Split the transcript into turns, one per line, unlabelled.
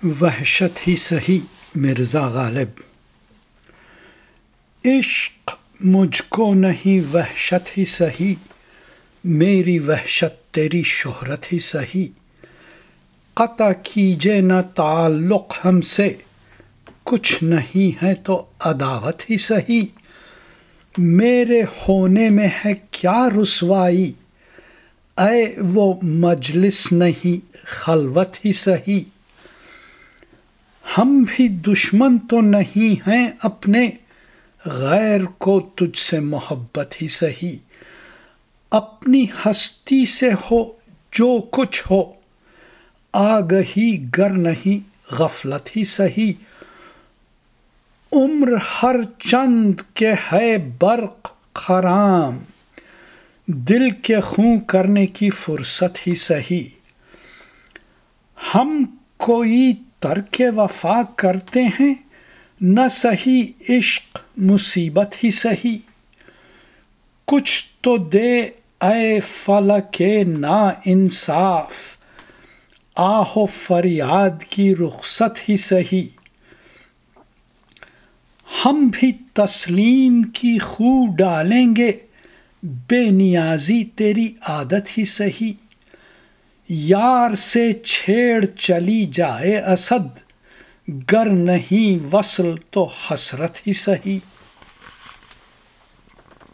وحشت ہی سہی مرزا غالب۔ عشق مجھ کو نہیں وحشت ہی سہی، میری وحشت تیری شہرت ہی سہی۔ قطع کیجے نہ تعلق ہم سے، کچھ نہیں ہے تو عداوت ہی سہی۔ میرے ہونے میں ہے کیا رسوائی، اے وہ مجلس نہیں خلوت ہی سہی۔ ہم بھی دشمن تو نہیں ہیں اپنے، غیر کو تجھ سے محبت ہی سہی۔ اپنی ہستی سے ہو جو کچھ ہو، آگہی گر نہیں غفلت ہی سہی۔ عمر ہر چند کے ہے برق خرام، دل کے خوں کرنے کی فرصت ہی سہی۔ ہم کوئی ترک وفا کرتے ہیں، نہ سہی عشق مصیبت ہی سہی۔ کچھ تو دے اے فلک نا انصاف، آہ و فریاد کی رخصت ہی سہی۔ ہم بھی تسلیم کی خو ڈالیں گے، بے نیازی تیری عادت ہی سہی۔ یار سے چھیڑ چلی جائے اسد، گر نہیں وصل تو حسرت ہی سہی۔